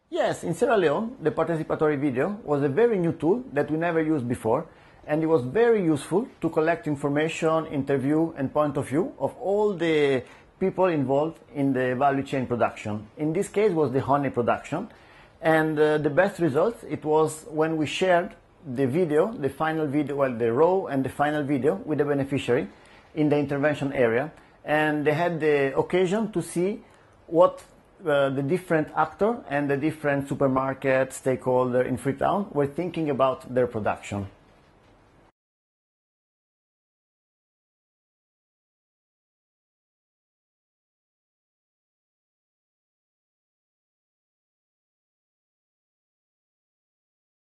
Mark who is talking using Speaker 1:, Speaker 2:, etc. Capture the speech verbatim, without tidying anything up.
Speaker 1: Yes, in Sierra Leone, the participatory video was a very new tool that we never used before, and it was very useful to collect information, interview, and point of view of all the people involved in the value chain production. In this case was the honey production, and uh, the best results, it was when we shared the video, the final video, well, the raw and the final video with the beneficiary in the intervention area, and they had the occasion to see what uh, the different actor and the different supermarket stakeholder in Freetown were thinking about their production.